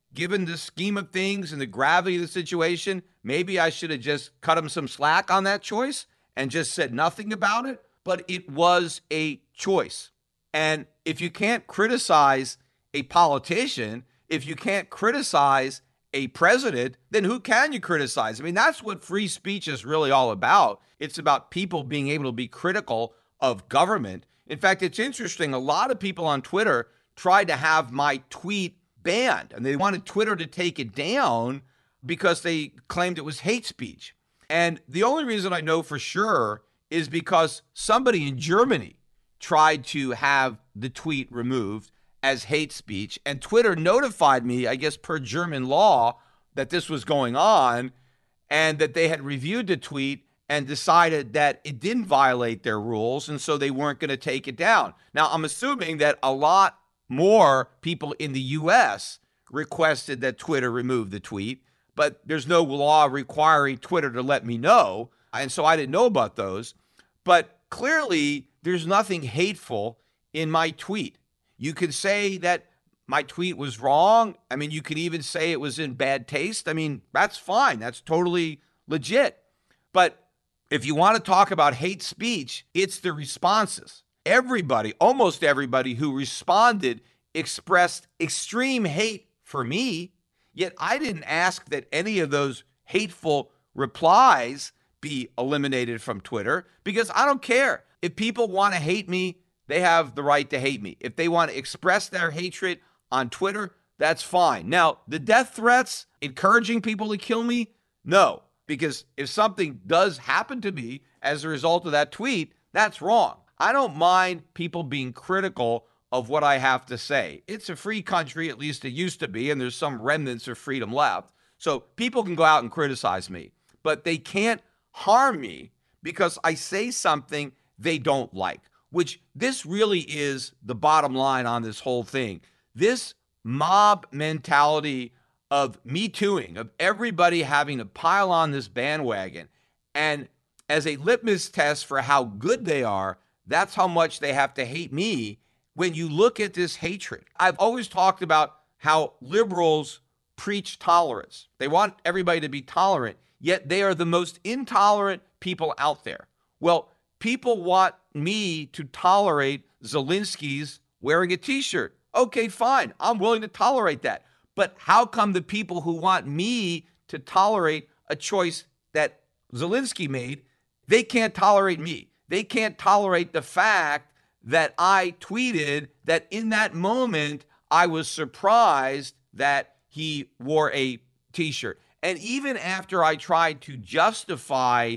S3: given the scheme of things and the gravity of the situation, maybe I should have just cut him some slack on that choice and just said nothing about it. But it was a choice. And if you can't criticize a politician, if you can't criticize a president, then who can you criticize? I mean, that's what free speech is really all about. It's about people being able to be critical of government. In fact, it's interesting. A lot of people on Twitter tried to have my tweet banned, and they wanted Twitter to take it down because they claimed it was hate speech. And the only reason I know for sure is because somebody in Germany tried to have the tweet removed as hate speech, and Twitter notified me, I guess per German law, that this was going on and that they had reviewed the tweet and decided that it didn't violate their rules, and so they weren't going to take it down. Now, I'm assuming that a lot more people in the U S requested that Twitter remove the tweet, but there's no law requiring Twitter to let me know, and so I didn't know about those. But clearly, there's nothing hateful in my tweet. You could say that my tweet was wrong. I mean, you could even say it was in bad taste. I mean, that's fine. That's totally legit. But if you want to talk about hate speech, it's the responses. Everybody, almost everybody who responded expressed extreme hate for me, yet I didn't ask that any of those hateful replies be eliminated from Twitter, because I don't care. If people want to hate me, they have the right to hate me. If they want to express their hatred on Twitter, that's fine. Now, the death threats, encouraging people to kill me, no, because if something does happen to me as a result of that tweet, that's wrong. I don't mind people being critical of what I have to say. It's a free country, at least it used to be, and there's some remnants of freedom left. So people can go out and criticize me, but they can't harm me because I say something they don't like, which this really is the bottom line on this whole thing. This mob mentality of Me Tooing, of everybody having to pile on this bandwagon, and as a litmus test for how good they are, that's how much they have to hate me. When you look at this hatred, I've always talked about how liberals preach tolerance. They want everybody to be tolerant, yet they are the most intolerant people out there. Well, people want me to tolerate Zelensky's wearing a t-shirt. Okay, fine. I'm willing to tolerate that. But how come the people who want me to tolerate a choice that Zelensky made, they can't tolerate me? They can't tolerate the fact that I tweeted that in that moment, I was surprised that he wore a t-shirt. And even after I tried to justify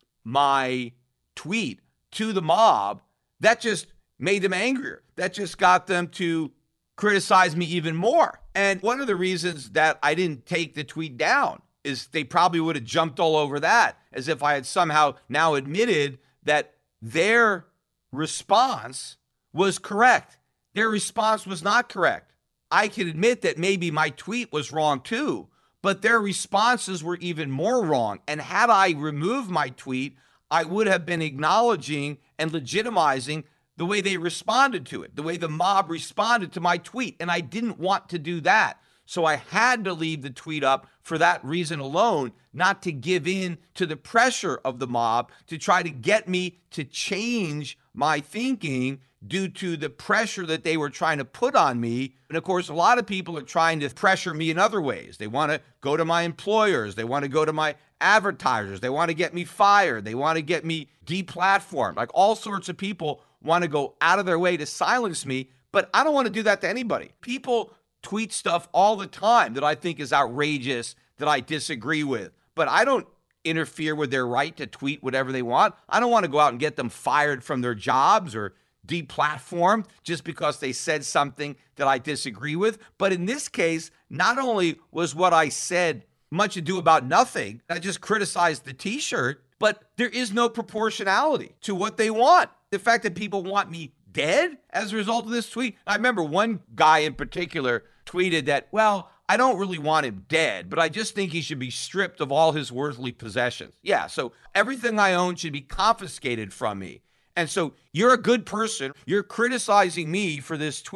S3: my tweet to the mob, that just made them angrier. That just got them to criticize me even more. And one of the reasons that I didn't take the tweet down is they probably would have jumped all over that, as if I had somehow now admitted that their response was correct. Their response was not correct. I can admit that maybe my tweet was wrong too, but their responses were even more wrong. And had I removed my tweet, I would have been acknowledging and legitimizing the way they responded to it, the way the mob responded to my tweet. And I didn't want to do that. So I had to leave the tweet up for that reason alone, not to give in to the pressure of the mob to try to get me to change my thinking due to the pressure that they were trying to put on me. And of course, a lot of people are trying to pressure me in other ways. They want to go to my employers. They want to go to my advertisers. They want to get me fired. They want to get me deplatformed. Like all sorts of people want to go out of their way to silence me, but I don't want to do that to anybody. People tweet stuff all the time that I think is outrageous, that I disagree with, but I don't interfere with their right to tweet whatever they want. I don't want to go out and get them fired from their jobs or deplatformed just because they said something that I disagree with. But in this case, not only was what I said much ado about nothing, I just criticized the t-shirt, but there is no proportionality to what they want. The fact that people want me dead as a result of this tweet. I remember one guy in particular tweeted that, well, I don't really want him dead, but I just think he should be stripped of all his worldly possessions. Yeah, so everything I own should be confiscated from me. And so you're a good person. You're criticizing me for this tweet,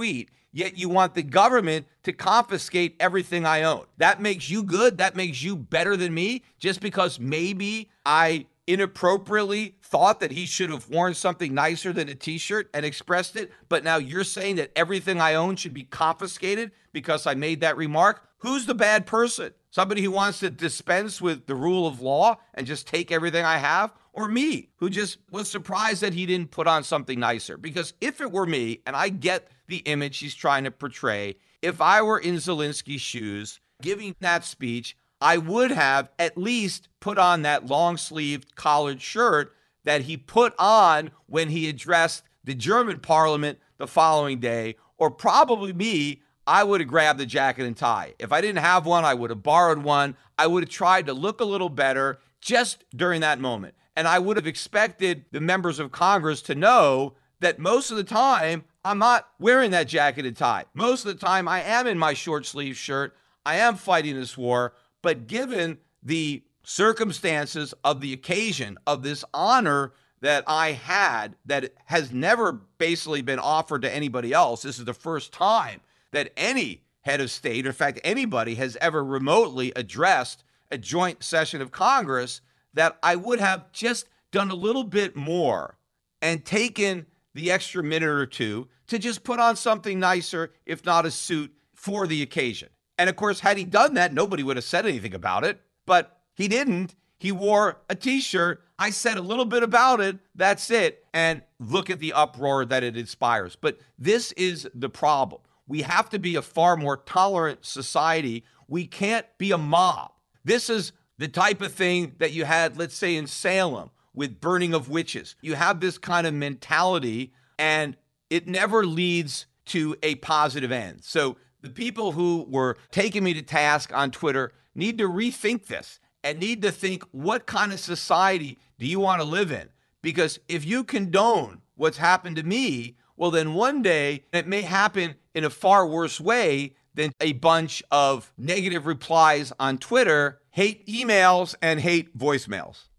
S3: yet you want the government to confiscate everything I own. That makes you good? That makes you better than me? Just because maybe I inappropriately thought that he should have worn something nicer than a t-shirt and expressed it, but now you're saying that everything I own should be confiscated because I made that remark? Who's the bad person? Somebody who wants to dispense with the rule of law and just take everything I have? Or me, who just was surprised that he didn't put on something nicer? Because if it were me, and I get the image he's trying to portray, if I were in Zelensky's shoes giving that speech, I would have at least put on that long-sleeved collared shirt that he put on when he addressed the German parliament the following day. Or probably me, I would have grabbed the jacket and tie. If I didn't have one, I would have borrowed one. I would have tried to look a little better just during that moment. And I would have expected the members of Congress to know that most of the time, I'm not wearing that jacket and tie. Most of the time, I am in my short sleeve shirt. I am fighting this war. But given the circumstances of the occasion of this honor that I had, that has never basically been offered to anybody else, this is the first time that any head of state, in fact, anybody has ever remotely addressed a joint session of Congress, that I would have just done a little bit more and taken the extra minute or two to just put on something nicer, if not a suit, for the occasion. And of course, had he done that, nobody would have said anything about it, but he didn't. He wore a t-shirt. I said a little bit about it. That's it. And look at the uproar that it inspires. But this is the problem. We have to be a far more tolerant society. We can't be a mob. This is the type of thing that you had, let's say, in Salem with burning of witches. You have this kind of mentality, and it never leads to a positive end. So the people who were taking me to task on Twitter need to rethink this and need to think, what kind of society do you want to live in? Because if you condone what's happened to me, well, then one day it may happen in a far worse way than a bunch of negative replies on Twitter, hate emails, and hate voicemails.